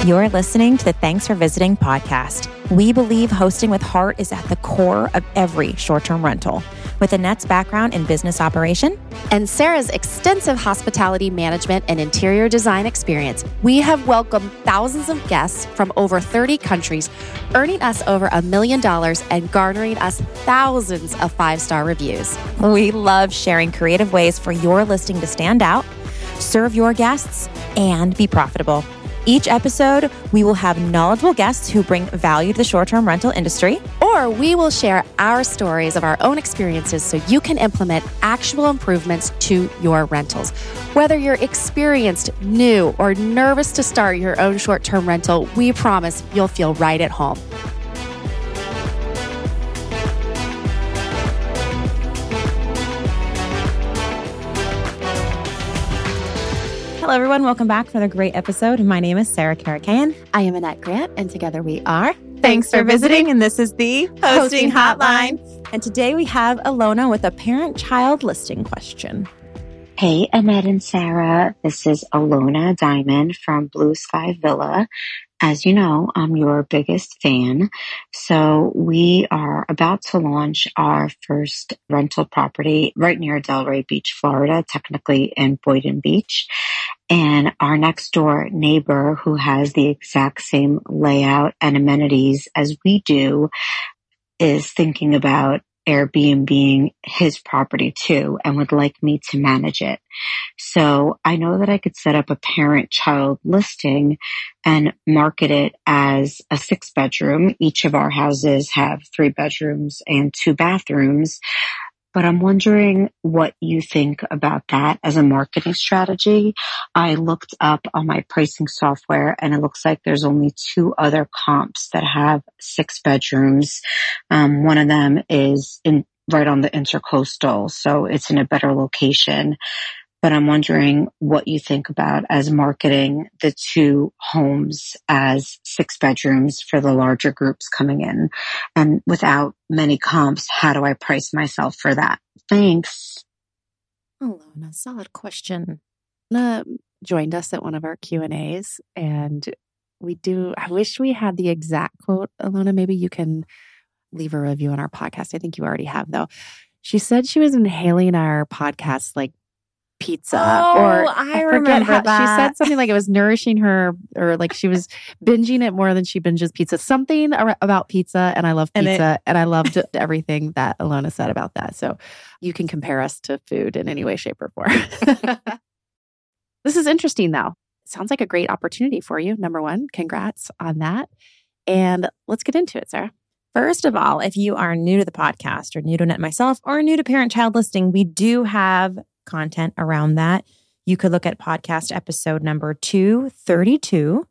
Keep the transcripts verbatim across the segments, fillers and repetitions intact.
You're listening to the Thanks for Visiting podcast. We believe hosting with heart is at the core of every short-term rental. With Annette's background in business operation and Sarah's extensive hospitality management and interior design experience, we have welcomed thousands of guests from over thirty countries, earning us over a million dollars and garnering us thousands of five-star reviews. We love sharing creative ways for your listing to stand out, serve your guests, and be profitable. Each episode, we will have knowledgeable guests who bring value to the short-term rental industry. Or we will share our stories of our own experiences so you can implement actual improvements to your rentals. Whether you're experienced, new, or nervous to start your own short-term rental, we promise you'll feel right at home. Hello, everyone. Welcome back for another great episode. My name is Sarah Karakayan. I am Annette Grant, and together we are Thanks for visiting, and this is the Hosting Hotline. And today we have Alona with a parent-child listing question. Hey, Annette and Sarah. This is Alona Diamond from Blue Sky Villa. As you know, I'm your biggest fan. So we are about to launch our first rental property right near Delray Beach, Florida, technically in Boynton Beach. And our next door neighbor, who has the exact same layout and amenities as we do, is thinking about Airbnb-ing his property too and would like me to manage it. So I know that I could set up a parent-child listing and market it as a six bedroom. Each of our houses have three bedrooms and two bathrooms. But I'm wondering what you think about that as a marketing strategy. I looked up on my pricing software and it looks like there's only two other comps that have six bedrooms. Um, one of them is in right on the Intercoastal, so it's in a better location. But I'm wondering what you think about as marketing the two homes as six bedrooms for the larger groups coming in. And without many comps, how do I price myself for that? Thanks. Alona, solid question. Alona joined us at one of our Q and A's, and we do, I wish we had the exact quote. Alona, maybe you can leave a review on our podcast. I think you already have, though. She said she was inhaling our podcast like pizza. Oh, or I, I remember how, that. She said something like it was nourishing her, or like she was binging it more than she binges pizza. Something ar- about pizza, and I love pizza, and, it, and I loved everything that Alona said about that. So you can compare us to food in any way, shape, or form. This is interesting, though. It sounds like a great opportunity for you. Number one, congrats on that. And let's get into it, Sarah. First of all, if you are new to the podcast or new to Annette myself or new to parent-child listing, we do have content around that. You could look at podcast episode number two thirty-two.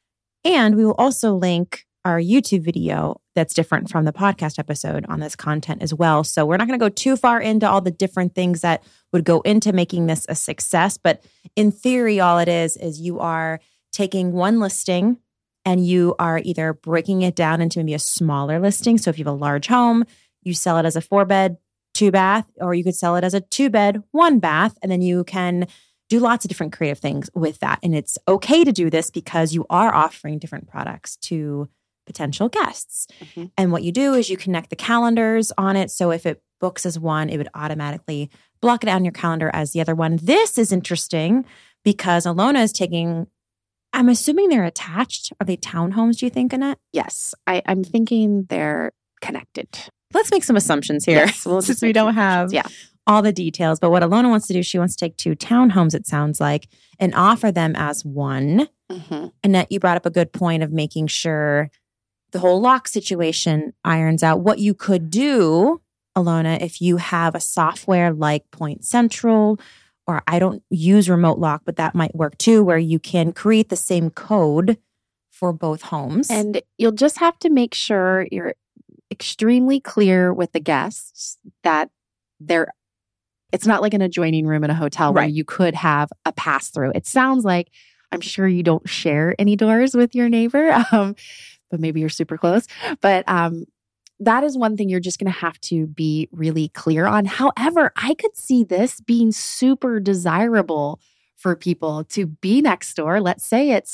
And we will also link our YouTube video that's different from the podcast episode on this content as well. So we're not going to go too far into all the different things that would go into making this a success. But in theory, all it is, is you are taking one listing and you are either breaking it down into maybe a smaller listing. So if you have a large home, you sell it as a four bed, two bath, or you could sell it as a two bed, one bath, and then you can do lots of different creative things with that. And it's okay to do this because you are offering different products to potential guests. Mm-hmm. And what you do is you connect the calendars on it. So if it books as one, it would automatically block it out on your calendar as the other one. This is interesting because Alona is taking, I'm assuming they're attached. Are they townhomes, do you think, Annette? Yes. I, I'm thinking they're connected. Let's make some assumptions here, yes, we'll since we don't have yeah. all the details. But what Alona wants to do, she wants to take two townhomes, it sounds like, and offer them as one. Mm-hmm. Annette, you brought up a good point of making sure the whole lock situation irons out. What you could do, Alona, if you have a software like Point Central, or I don't use Remote Lock, but that might work too, where you can create the same code for both homes. And you'll just have to make sure you're extremely clear with the guests that they're, it's not like an adjoining room in a hotel where right. you could have a pass through. It sounds like, I'm sure you don't share any doors with your neighbor, um, but maybe you're super close. But um, that is one thing you're just going to have to be really clear on. However, I could see this being super desirable for people to be next door. Let's say it's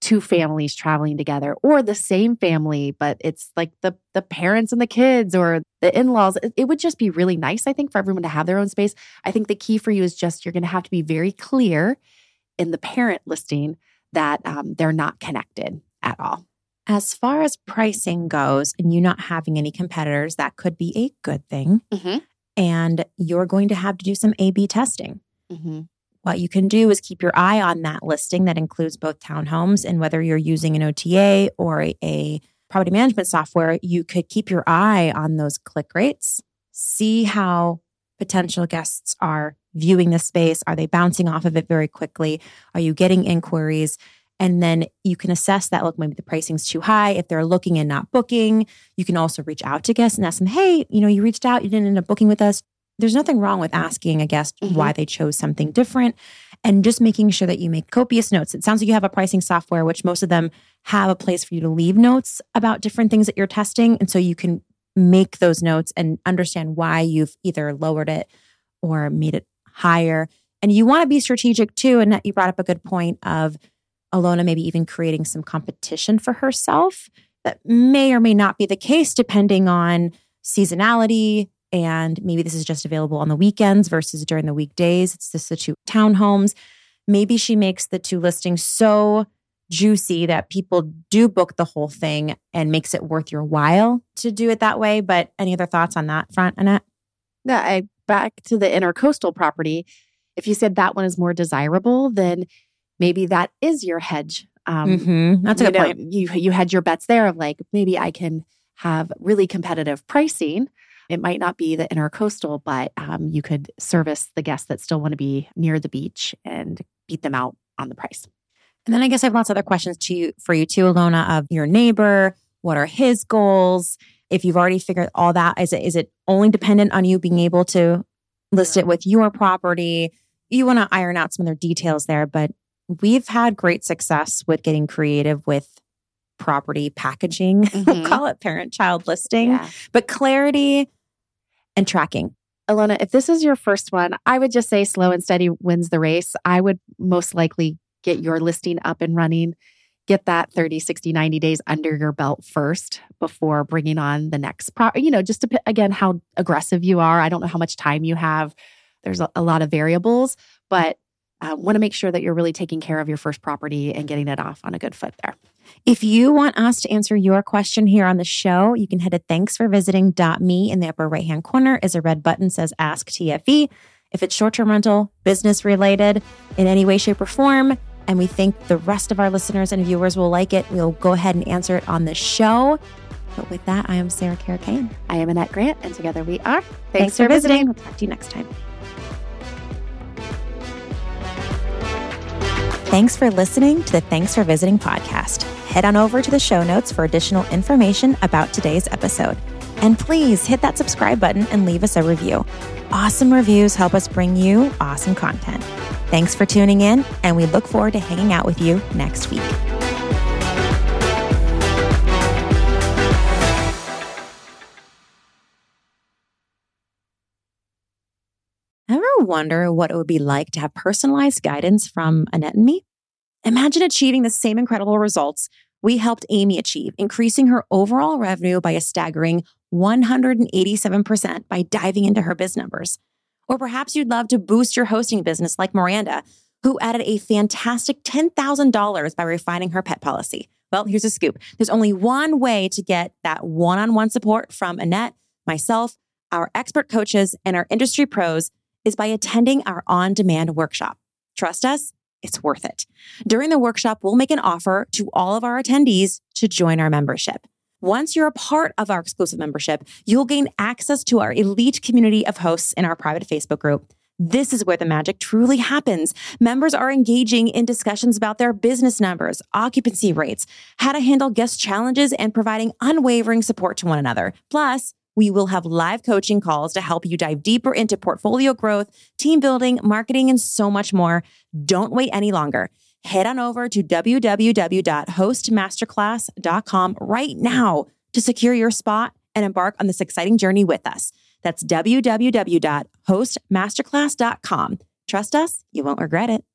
two families traveling together, or the same family, but it's like the the parents and the kids or the in-laws. It, it would just be really nice, I think, for everyone to have their own space. I think the key for you is just you're going to have to be very clear in the parent listing that um, they're not connected at all. As far as pricing goes, and you not having any competitors, that could be a good thing. Mm-hmm. And you're going to have to do some A B testing. Mm-hmm. What you can do is keep your eye on that listing that includes both townhomes, and whether you're using an O T A or a, a property management software, you could keep your eye on those click rates, see how potential guests are viewing the space. Are they bouncing off of it very quickly? Are you getting inquiries? And then you can assess that, look, maybe the pricing's too high. If they're looking and not booking, you can also reach out to guests and ask them, hey, you know, you reached out, you didn't end up booking with us. There's nothing wrong with asking a guest mm-hmm. why they chose something different, and just making sure that you make copious notes. It sounds like you have a pricing software, which most of them have a place for you to leave notes about different things that you're testing. And so you can make those notes and understand why you've either lowered it or made it higher. And you want to be strategic too. And you brought up a good point of Alona maybe even creating some competition for herself. That may or may not be the case depending on seasonality. And maybe this is just available on the weekends versus during the weekdays. It's just the two townhomes. Maybe she makes the two listings so juicy that people do book the whole thing and makes it worth your while to do it that way. But any other thoughts on that front, Annette? Yeah, I, back to the intercoastal property. If you said that one is more desirable, then maybe that is your hedge. Um, mm-hmm. That's a good know, point. You, you had your bets there of like, maybe I can have really competitive pricing. It might not be the intercoastal, but um, you could service the guests that still want to be near the beach and beat them out on the price. And then I guess I have lots of other questions to you, for you too, Alona, of your neighbor. What are his goals? If you've already figured all that, is it, is it only dependent on you being able to list it with your property? You want to iron out some other details there, but we've had great success with getting creative with property packaging. Mm-hmm. We'll call it parent-child listing, yeah. but clarity and tracking. Alona, if this is your first one, I would just say slow and steady wins the race. I would most likely get your listing up and running, get that thirty, sixty, ninety days under your belt first before bringing on the next pro, you know, just to, again, how aggressive you are. I don't know how much time you have. There's a, a lot of variables, but uh, want to make sure that you're really taking care of your first property and getting it off on a good foot there. If you want us to answer your question here on the show, you can head to thanks for visiting dot me. In the upper right-hand corner is a red button that says Ask T F E. If it's short-term rental, business related, in any way, shape, or form, and we think the rest of our listeners and viewers will like it, we'll go ahead and answer it on the show. But with that, I am Sarah Carrican. I am Annette Grant, and together we are. Thanks, Thanks for, for visiting. visiting. We'll talk to you next time. Thanks for listening to the Thanks for Visiting podcast. Head on over to the show notes for additional information about today's episode. And please hit that subscribe button and leave us a review. Awesome reviews help us bring you awesome content. Thanks for tuning in, and we look forward to hanging out with you next week. Ever wonder what it would be like to have personalized guidance from Annette and me? Imagine achieving the same incredible results we helped Amy achieve, increasing her overall revenue by a staggering one hundred eighty-seven percent by diving into her biz numbers. Or perhaps you'd love to boost your hosting business like Miranda, who added a fantastic ten thousand dollars by refining her pet policy. Well, here's a scoop. There's only one way to get that one-on-one support from Annette, myself, our expert coaches, and our industry pros is by attending our on-demand workshop. Trust us, it's worth it. During the workshop, we'll make an offer to all of our attendees to join our membership. Once you're a part of our exclusive membership, you'll gain access to our elite community of hosts in our private Facebook group. This is where the magic truly happens. Members are engaging in discussions about their business numbers, occupancy rates, how to handle guest challenges, and providing unwavering support to one another. Plus, we will have live coaching calls to help you dive deeper into portfolio growth, team building, marketing, and so much more. Don't wait any longer. Head on over to w w w dot host masterclass dot com right now to secure your spot and embark on this exciting journey with us. That's w w w dot host masterclass dot com. Trust us, you won't regret it.